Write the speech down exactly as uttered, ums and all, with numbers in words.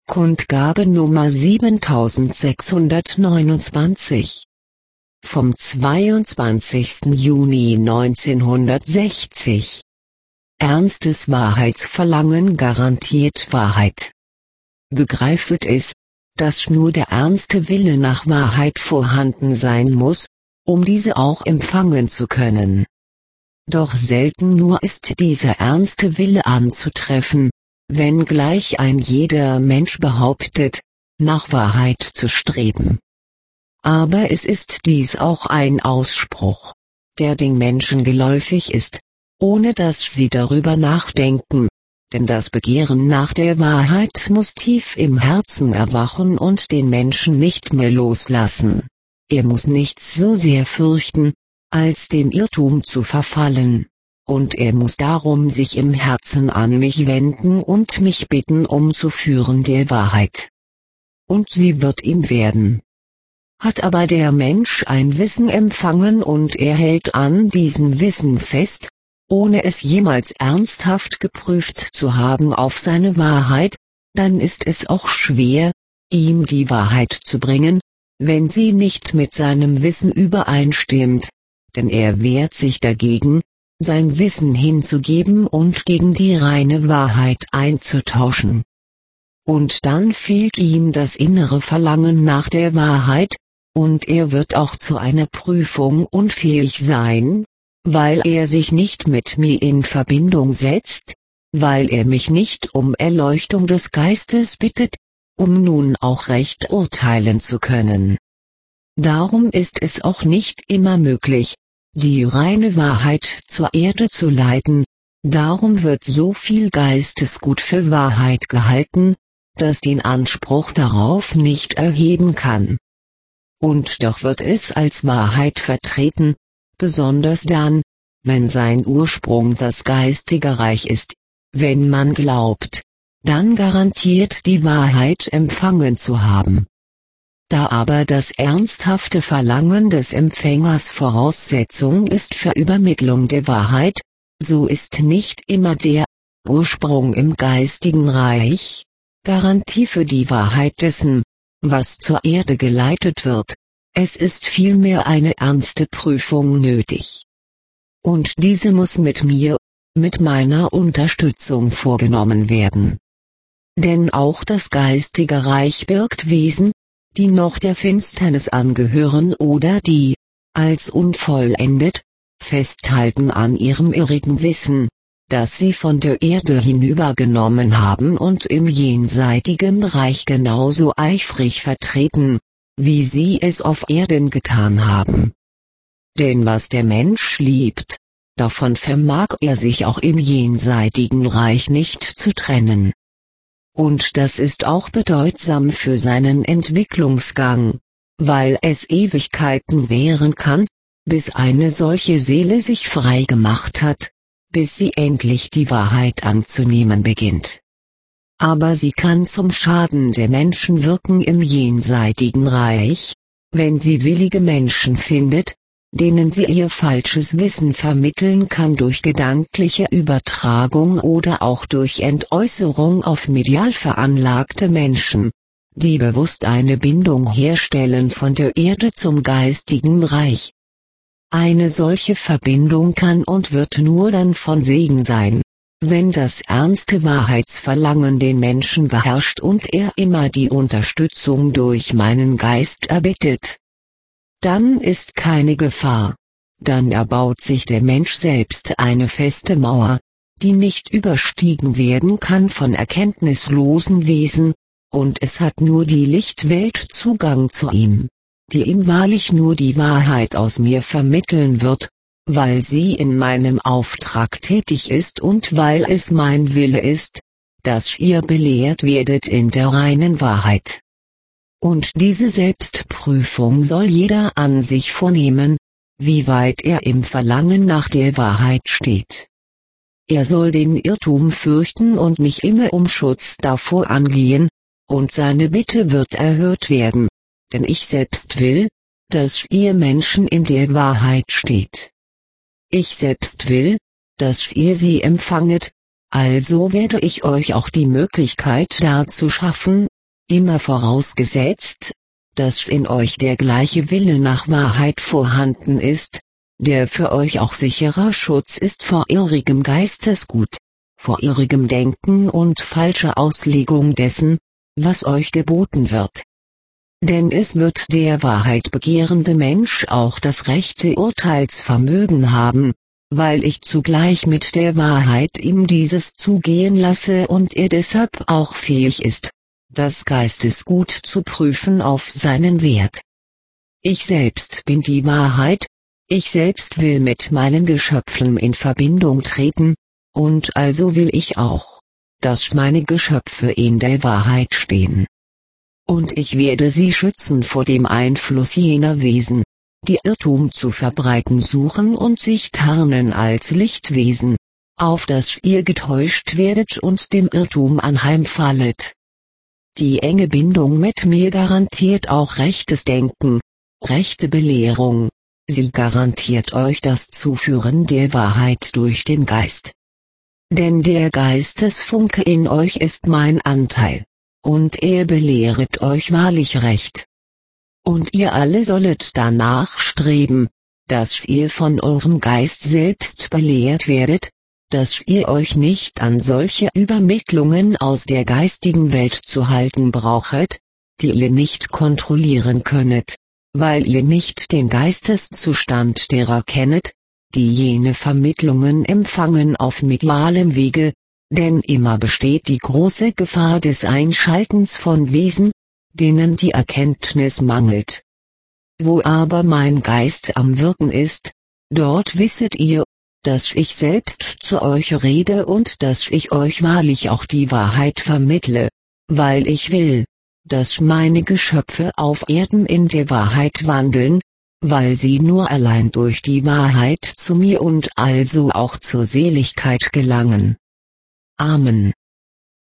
Kundgabe Nummer siebentausendsechshundertneunundzwanzig vom zweiundzwanzigsten Juni neunzehnhundertsechzig. Ernstes Wahrheitsverlangen garantiert Wahrheit. Begreifet es, dass nur der ernste Wille nach Wahrheit vorhanden sein muss, um diese auch empfangen zu können. Doch selten nur ist dieser ernste Wille anzutreffen, wenngleich ein jeder Mensch behauptet, nach Wahrheit zu streben. Aber es ist dies auch ein Ausspruch, der den Menschen geläufig ist, ohne dass sie darüber nachdenken, denn das Begehren nach der Wahrheit muss tief im Herzen erwachen und den Menschen nicht mehr loslassen. Er muss nichts so sehr fürchten, als dem Irrtum zu verfallen, und er muss darum sich im Herzen an mich wenden und mich bitten um zu führen der Wahrheit. Und sie wird ihm werden. Hat aber der Mensch ein Wissen empfangen und er hält an diesem Wissen fest, ohne es jemals ernsthaft geprüft zu haben auf seine Wahrheit, dann ist es auch schwer, ihm die Wahrheit zu bringen, wenn sie nicht mit seinem Wissen übereinstimmt, denn er wehrt sich dagegen, sein Wissen hinzugeben und gegen die reine Wahrheit einzutauschen. Und dann fehlt ihm das innere Verlangen nach der Wahrheit, und er wird auch zu einer Prüfung unfähig sein, weil er sich nicht mit mir in Verbindung setzt, weil er mich nicht um Erleuchtung des Geistes bittet, um nun auch recht urteilen zu können. Darum ist es auch nicht immer möglich, die reine Wahrheit zur Erde zu leiten, darum wird so viel Geistesgut für Wahrheit gehalten, dass den Anspruch darauf nicht erheben kann. Und doch wird es als Wahrheit vertreten, besonders dann, wenn sein Ursprung das geistige Reich ist, wenn man glaubt, dann garantiert die Wahrheit empfangen zu haben. Da aber das ernsthafte Verlangen des Empfängers Voraussetzung ist für Übermittlung der Wahrheit, so ist nicht immer der Ursprung im geistigen Reich Garantie für die Wahrheit dessen, was zur Erde geleitet wird. Es ist vielmehr eine ernste Prüfung nötig. Und diese muss mit mir, mit meiner Unterstützung vorgenommen werden. Denn auch das geistige Reich birgt Wesen, die noch der Finsternis angehören oder die, als unvollendet, festhalten an ihrem irrigen Wissen, das sie von der Erde hinübergenommen haben und im jenseitigen Reich genauso eifrig vertreten, wie sie es auf Erden getan haben. Denn was der Mensch liebt, davon vermag er sich auch im jenseitigen Reich nicht zu trennen. Und das ist auch bedeutsam für seinen Entwicklungsgang, weil es Ewigkeiten währen kann, bis eine solche Seele sich frei gemacht hat, bis sie endlich die Wahrheit anzunehmen beginnt. Aber sie kann zum Schaden der Menschen wirken im jenseitigen Reich, wenn sie willige Menschen findet, denen sie ihr falsches Wissen vermitteln kann durch gedankliche Übertragung oder auch durch Entäußerung auf medial veranlagte Menschen, die bewusst eine Bindung herstellen von der Erde zum geistigen Reich. Eine solche Verbindung kann und wird nur dann von Segen sein, wenn das ernste Wahrheitsverlangen den Menschen beherrscht und er immer die Unterstützung durch meinen Geist erbittet. Dann ist keine Gefahr. Dann erbaut sich der Mensch selbst eine feste Mauer, die nicht überstiegen werden kann von erkenntnislosen Wesen, und es hat nur die Lichtwelt Zugang zu ihm, die ihm wahrlich nur die Wahrheit aus mir vermitteln wird, weil sie in meinem Auftrag tätig ist und weil es mein Wille ist, dass ihr belehrt werdet in der reinen Wahrheit. Und diese Selbstprüfung soll jeder an sich vornehmen, wie weit er im Verlangen nach der Wahrheit steht. Er soll den Irrtum fürchten und mich immer um Schutz davor angehen, und seine Bitte wird erhört werden, denn ich selbst will, dass ihr Menschen in der Wahrheit steht. Ich selbst will, dass ihr sie empfanget, also werde ich euch auch die Möglichkeit dazu schaffen, immer vorausgesetzt, dass in euch der gleiche Wille nach Wahrheit vorhanden ist, der für euch auch sicherer Schutz ist vor irrigem Geistesgut, vor irrigem Denken und falscher Auslegung dessen, was euch geboten wird. Denn es wird der Wahrheit begehrende Mensch auch das rechte Urteilsvermögen haben, weil ich zugleich mit der Wahrheit ihm dieses zugehen lasse und er deshalb auch fähig ist, das Geistesgut zu prüfen auf seinen Wert. Ich selbst bin die Wahrheit, ich selbst will mit meinen Geschöpfen in Verbindung treten, und also will ich auch, dass meine Geschöpfe in der Wahrheit stehen. Und ich werde sie schützen vor dem Einfluss jener Wesen, die Irrtum zu verbreiten suchen und sich tarnen als Lichtwesen, auf dass ihr getäuscht werdet und dem Irrtum anheimfallet. Die enge Bindung mit mir garantiert auch rechtes Denken, rechte Belehrung, sie garantiert euch das Zuführen der Wahrheit durch den Geist. Denn der Geistesfunke in euch ist mein Anteil, und er belehret euch wahrlich recht. Und ihr alle sollet danach streben, dass ihr von eurem Geist selbst belehrt werdet, dass ihr euch nicht an solche Übermittlungen aus der geistigen Welt zu halten brauchet, die ihr nicht kontrollieren könnet, weil ihr nicht den Geisteszustand derer kennet, die jene Vermittlungen empfangen auf medialem Wege, denn immer besteht die große Gefahr des Einschaltens von Wesen, denen die Erkenntnis mangelt. Wo aber mein Geist am Wirken ist, dort wisset ihr, dass ich selbst zu euch rede und dass ich euch wahrlich auch die Wahrheit vermittle, weil ich will, dass meine Geschöpfe auf Erden in der Wahrheit wandeln, weil sie nur allein durch die Wahrheit zu mir und also auch zur Seligkeit gelangen. Amen.